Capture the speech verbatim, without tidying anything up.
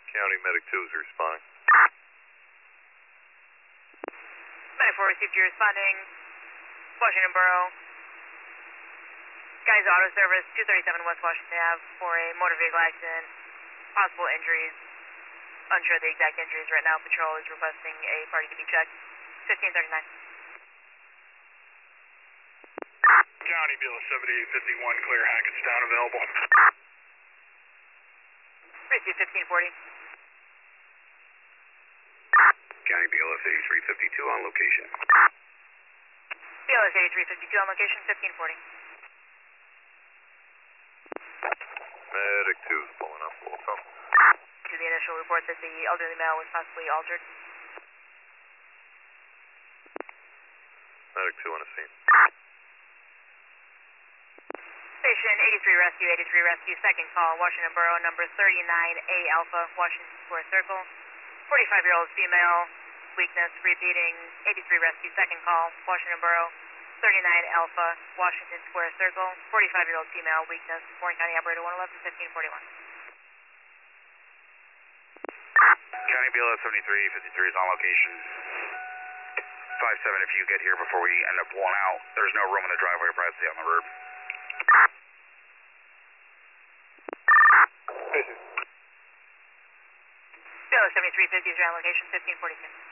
County Medic two is responding. Medic four received you responding. Washington Borough. Guys Auto Service, two thirty-seven West Washington Avenue for a motor vehicle accident. Possible injuries. Unsure of the exact injuries right now. Patrol is requesting a party to be checked. fifteen thirty-nine. County Beulah seventy-eight fifty-one, clear Hackettstown available. Receive fifteen forty. County B L S eighty-three fifty-two on location. B L S eighty-three fifty-two on location, fifteen forty. Medic two's pulling up. Welcome. To the initial report that the elderly male was possibly altered. Medic two on the scene. Station eighty-three Rescue, eighty-three Rescue, second call, Washington Borough, number thirty-nine A Alpha, Washington Square Circle. forty-five-year-old female, weakness, repeating, eighty-three Rescue, second call, Washington Borough, thirty-nine Alpha, Washington Square Circle. forty-five-year-old female, weakness, Warren County Operator one eleven, fifteen forty-one. County B L S seventy-three fifty-three is on location. five seven, if you get here before we end up pulling out, there's no room in the driveway, privacy on the road. B L S seventy-three fifty is on location, fifteen forty-two.